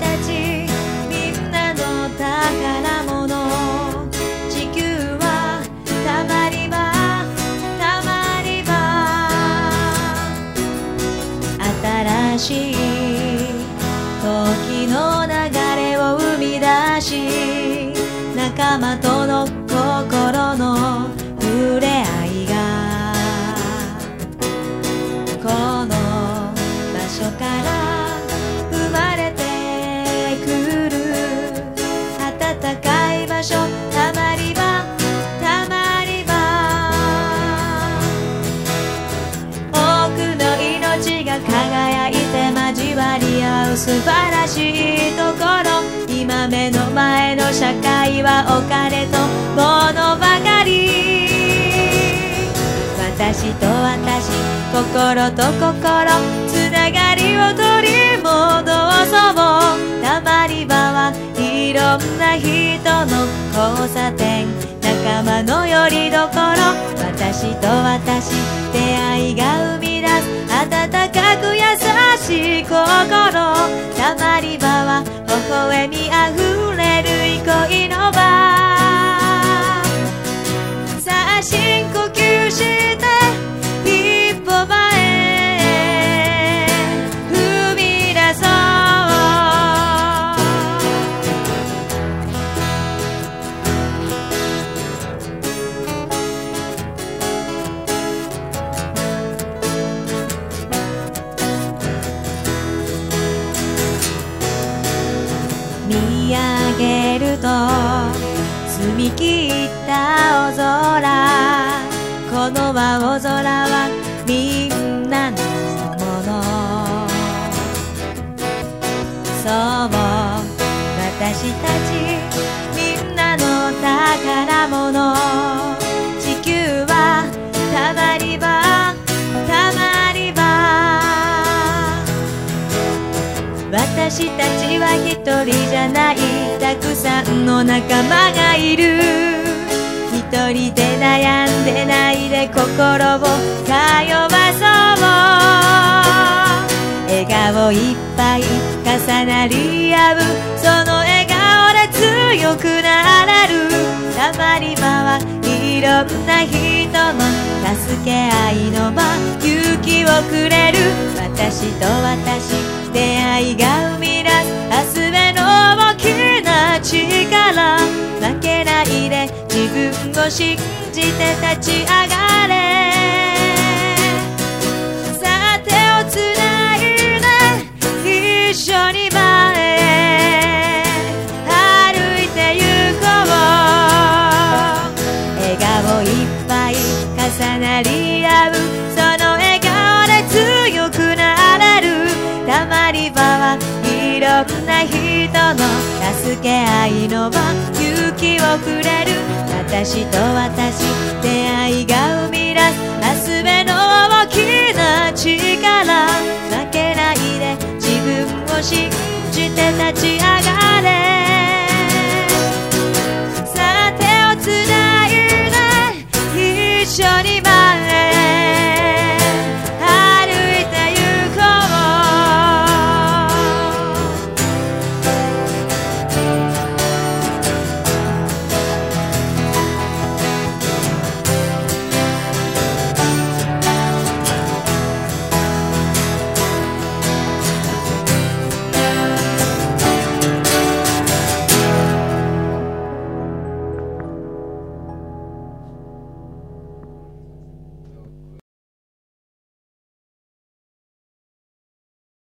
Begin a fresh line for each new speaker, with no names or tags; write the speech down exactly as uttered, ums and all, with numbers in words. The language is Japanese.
たちみんなの宝物、地球はたまり場たまり場、新しい時の流れを生み出し、仲間との心の触れ合いがこの場所から生まれてくる、暖かい場所たまり場たまり場、多くの命が輝いて交わり合う素晴らしいところ、今目の前の社会はお金と物ばかり、私と私心と心つながりを取り戻そう、たまり場はいろんな人の交差点、仲間のよりどころ、私と私出会いが生み出す温かく優しい心、たまり場は微笑みあふれる憩いの場、さあ深呼吸して一歩前へ踏み出そう、見上げると澄み切った青空、この青空はみんなのもの、そう私たちみんなの宝物、地球はたまり場たまり場、私たちは一人じゃない、たくさんの仲間がいる、一人で悩んでないで心を通わそう、笑顔いっぱい重なり合う、その笑顔で強くなれる、たまり場はいろんな人の助け合いの場、勇気をくれる、私と私出会いが生み出す明日への大きな力、負けないで自分を信じて立ち上がれ、さあ手をつないで一緒に前へ歩いて行こう、笑顔いっぱい重なり合う、その笑顔で強くなれる、たまり場はいろんな人の助け合いの場、勇気をくれる、私と私出会いが生み出す明日への大きな力、負けないで自分を信じて立ち上がる。